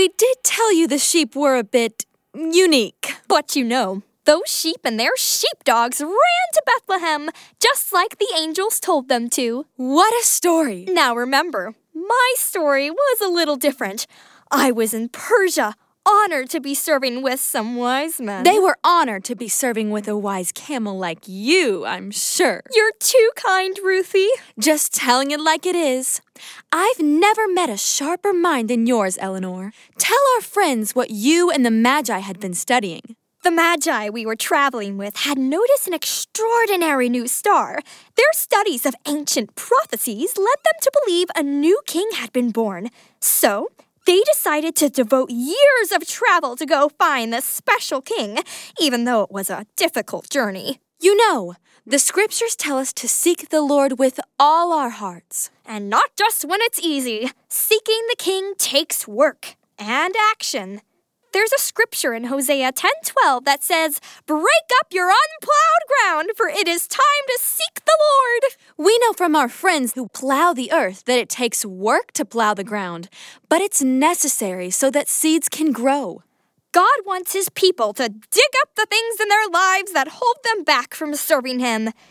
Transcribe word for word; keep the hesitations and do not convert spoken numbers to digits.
They did tell you the sheep were a bit unique. But you know, those sheep and their sheepdogs ran to Bethlehem, just like the angels told them to. What a story! Now remember, my story was a little different. I was in Persia, honored to be serving with some wise men. They were honored to be serving with a wise camel like you, I'm sure. You're too kind, Ruthie. Just telling it like it is. I've never met a sharper mind than yours, Eleanor. Tell our friends what you and the Magi had been studying. The Magi we were traveling with had noticed an extraordinary new star. Their studies of ancient prophecies led them to believe a new king had been born. So, they decided to devote years of travel to go find this special king, even though it was a difficult journey. You know, the scriptures tell us to seek the Lord with all our hearts. And not just when it's easy. Seeking the king takes work and action. There's a scripture in Hosea ten twelve that says, "Break up your unplowed ground, for it is time to seek the Lord." We know from our friends who plow the earth that it takes work to plow the ground, but it's necessary so that seeds can grow. God wants his people to dig up the things in their lives that hold them back from serving him.